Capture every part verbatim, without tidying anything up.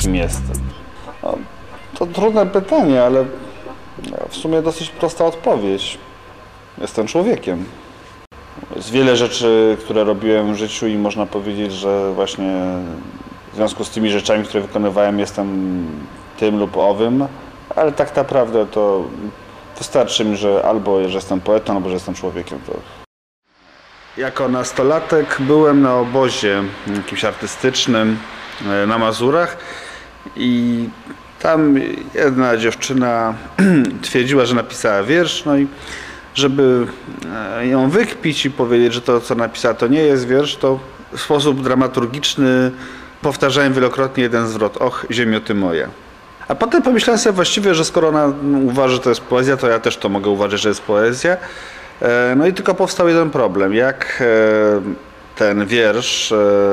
kim jestem? No, to trudne pytanie, ale w sumie dosyć prosta odpowiedź. Jestem człowiekiem. Jest wiele rzeczy, które robiłem w życiu i można powiedzieć, że właśnie w związku z tymi rzeczami, które wykonywałem, jestem tym lub owym, ale tak naprawdę to wystarczy mi, że albo że jestem poetą, albo że jestem człowiekiem. To... Jako nastolatek byłem na obozie jakimś artystycznym na Mazurach i tam jedna dziewczyna twierdziła, że napisała wiersz, no i żeby ją wykpić i powiedzieć, że to, co napisała, to nie jest wiersz, to w sposób dramaturgiczny powtarzałem wielokrotnie jeden zwrot: och, ziemio ty moja. A potem pomyślałem sobie właściwie, że skoro ona uważa, że to jest poezja, to ja też to mogę uważać, że jest poezja. No i tylko powstał jeden problem. Jak ten wiersz,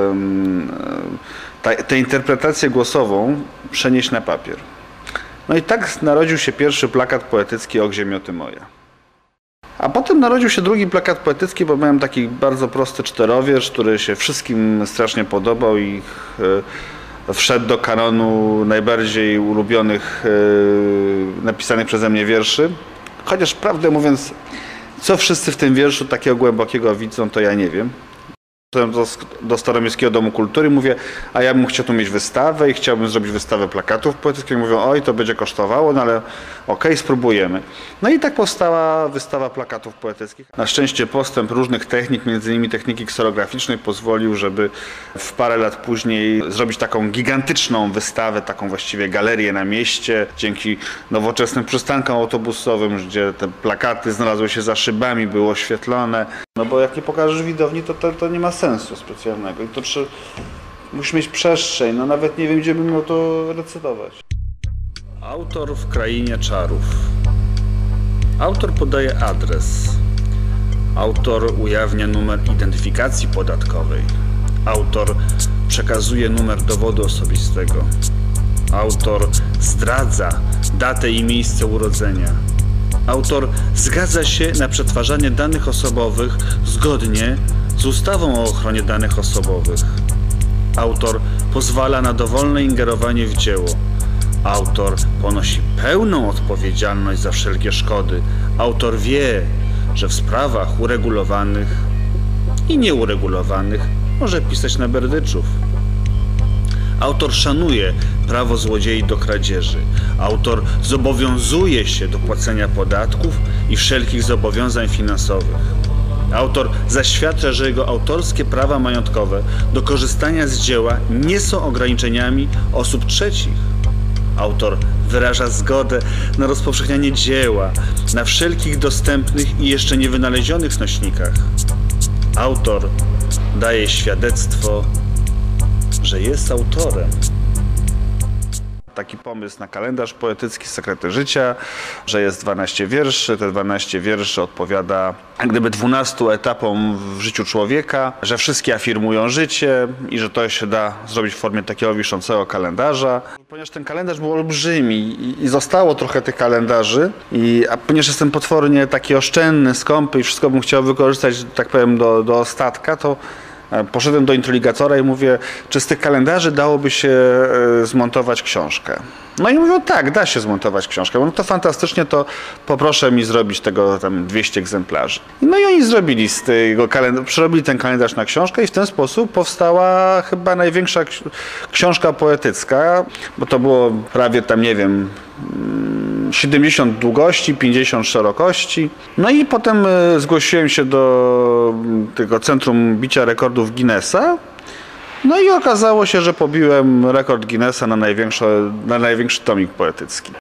tę interpretację głosową przenieść na papier. No i tak narodził się pierwszy plakat poetycki Och, ziemio ty moja. A potem narodził się drugi plakat poetycki, bo miałem taki bardzo prosty czterowiersz, który się wszystkim strasznie podobał i wszedł do kanonu najbardziej ulubionych napisanych przeze mnie wierszy. Chociaż prawdę mówiąc, co wszyscy w tym wierszu takiego głębokiego widzą, to ja nie wiem. Do, do Staromiejskiego Domu Kultury mówię, a ja bym chciał tu mieć wystawę i chciałbym zrobić wystawę plakatów poetyckich. Mówią, oj, to będzie kosztowało, no ale okej, okay, spróbujemy. No i tak powstała wystawa plakatów poetyckich. Na szczęście postęp różnych technik, między innymi techniki kserograficznej, pozwolił, żeby w parę lat później zrobić taką gigantyczną wystawę, taką właściwie galerię na mieście, dzięki nowoczesnym przystankom autobusowym, gdzie te plakaty znalazły się za szybami, były oświetlone. No bo jak nie pokażesz widowni, to, to, to nie ma sensu specjalnego. I to czy musisz mieć przestrzeń, no nawet nie wiem, gdzie bym miał to recytować. Autor w krainie czarów. Autor podaje adres. Autor ujawnia numer identyfikacji podatkowej. Autor przekazuje numer dowodu osobistego. Autor zdradza datę i miejsce urodzenia. Autor zgadza się na przetwarzanie danych osobowych zgodnie z ustawą o ochronie danych osobowych. Autor pozwala na dowolne ingerowanie w dzieło. Autor ponosi pełną odpowiedzialność za wszelkie szkody. Autor wie, że w sprawach uregulowanych i nieuregulowanych może pisać na berdyczów. Autor szanuje prawo złodziei do kradzieży. Autor zobowiązuje się do płacenia podatków i wszelkich zobowiązań finansowych. Autor zaświadcza, że jego autorskie prawa majątkowe do korzystania z dzieła nie są ograniczeniami osób trzecich. Autor wyraża zgodę na rozpowszechnianie dzieła na wszelkich dostępnych i jeszcze niewynalezionych nośnikach. Autor daje świadectwo, że jest autorem. Taki pomysł na kalendarz poetycki Sekrety Życia, że jest dwanaście wierszy, te dwanaście wierszy odpowiada jak gdyby dwunastu etapom w życiu człowieka, że wszystkie afirmują życie i że to się da zrobić w formie takiego wiszącego kalendarza. Ponieważ ten kalendarz był olbrzymi i, i zostało trochę tych kalendarzy, i, a ponieważ jestem potwornie taki oszczędny, skąpy i wszystko bym chciał wykorzystać, tak powiem, do, do ostatka, to poszedłem do introligatora i mówię, czy z tych kalendarzy dałoby się zmontować książkę. No i mówią, tak, da się zmontować książkę. No to fantastycznie, to poproszę mi zrobić tego tam dwieście egzemplarzy. No i oni zrobili z tego kalendarza, przerobili ten kalendarz na książkę i w ten sposób powstała chyba największa książka poetycka, bo to było prawie tam, nie wiem, siedemdziesiąt długości, pięćdziesiąt szerokości. No i potem zgłosiłem się do tego Centrum Bicia Rekordów Guinnessa. No i okazało się, że pobiłem rekord Guinnessa na, na największy tomik poetycki.